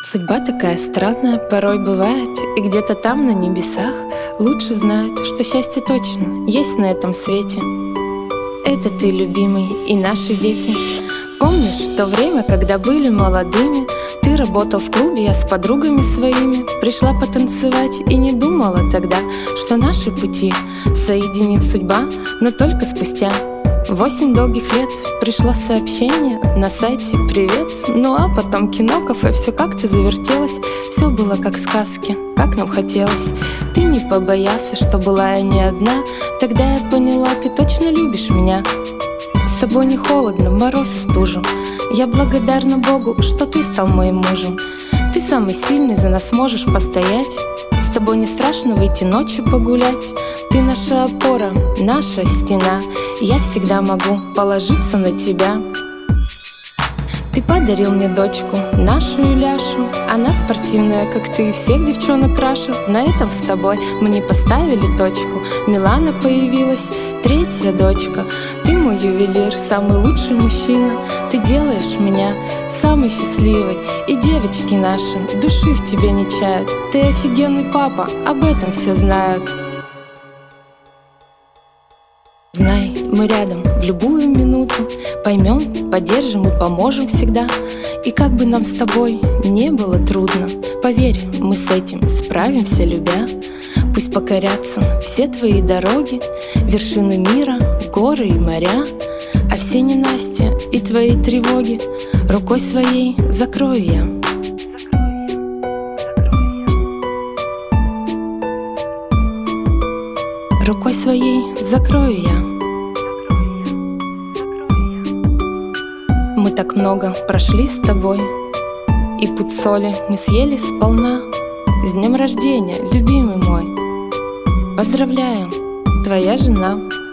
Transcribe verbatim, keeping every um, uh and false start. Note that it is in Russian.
Судьба такая странная, порой бывает, и где-то там на небесах лучше знают, что счастье точно есть на этом свете. Это ты, любимый, и наши дети. Помнишь то время, когда были молодыми? Ты работал в клубе, я с подругами своими пришла потанцевать и не думала тогда, что наши пути соединит судьба, но только спустя Восемь долгих лет пришло сообщение на сайте «Привет». Ну а потом кино, кафе, все как-то завертелось. Все было как в сказке, как нам хотелось. Ты не побоялся, что была я не одна. Тогда я поняла, ты точно любишь меня. С тобой не холодно, мороз и стужу. Я благодарна Богу, что ты стал моим мужем. Ты самый сильный, за нас можешь постоять. С тобой не страшно выйти ночью погулять. Ты наша опора, наша стена. Я всегда могу положиться на тебя. Ты подарил мне дочку, нашу Юляшу. Она спортивная, как ты, всех девчонок краше. На этом с тобой мы не поставили точку. Милана появилась, третья дочка. Ты мой ювелир, самый лучший мужчина. Ты делаешь меня самой счастливой. И девочки наши души в тебе не чают. Ты офигенный папа, об этом все знают. Знай, мы рядом в любую минуту. Поймем, поддержим и поможем всегда. И как бы нам с тобой не было трудно, поверь, мы с этим справимся, любя. Пусть покорятся все твои дороги, вершины мира, горы и моря. А все ненастья и твои тревоги рукой своей закрою я. Рукой своей закрою я. Мы так много прошли с тобой, и путь соли мы съели сполна. С днем рождения, любимый мой! Поздравляю, твоя жена.